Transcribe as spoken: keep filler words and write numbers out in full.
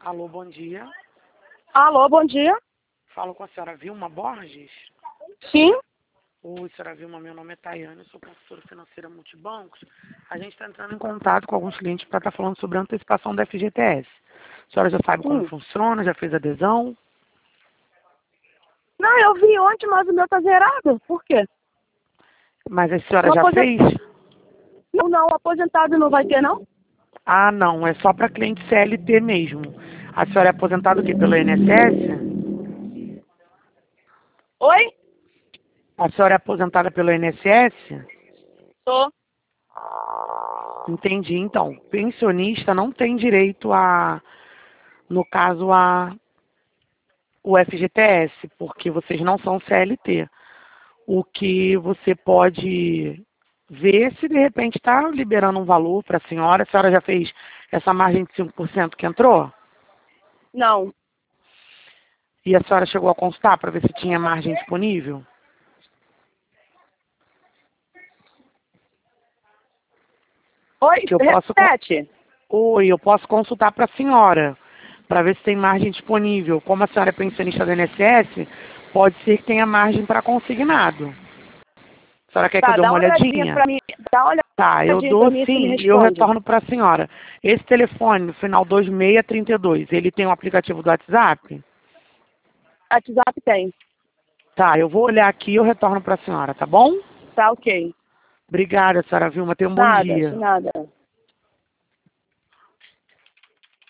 Alô, bom dia. Alô, bom dia. Falo com a senhora Vilma Borges. Sim? Oi, senhora Vilma, meu nome é Tayane, eu sou consultora financeira multibancos. A gente está entrando em contato com alguns clientes para estar falando sobre a antecipação da F G T S. A senhora já sabe como Hum. funciona, já fez adesão? Não, eu vi ontem, mas o meu tá zerado. Por quê? Mas a senhora O já aposen- fez? Não, não, aposentado não vai ter, não? Ah, não, é só para cliente C L T mesmo. A senhora é aposentada o quê? Pelo I N S S? Oi? A senhora é aposentada pelo I N S S? Tô. Entendi. Então, pensionista não tem direito a, no caso, a o F G T S, porque vocês não são C L T. O que você pode ver se de repente está liberando um valor para a senhora. A senhora já fez essa margem de cinco por cento que entrou? Não. E a senhora chegou a consultar para ver se tinha margem disponível? Oi? Que eu posso, con- Repete. Oi, eu posso consultar para a senhora, para ver se tem margem disponível. Como a senhora é pensionista do I N S S, pode ser que tenha margem para consignado. A senhora quer que eu Tá, dê dá uma uma olhadinha olhadinha? pra mim. Dá uma Tá, eu olhadinha pra dou mim e você me sim e eu responde. retorno para a senhora. Esse telefone, no final dois seis três dois, ele tem o aplicativo do WhatsApp? WhatsApp tem. Tá, eu vou olhar aqui e eu retorno para a senhora, tá bom? Tá ok. Obrigada, senhora Vilma. Tenha um bom Nada, de dia. nada.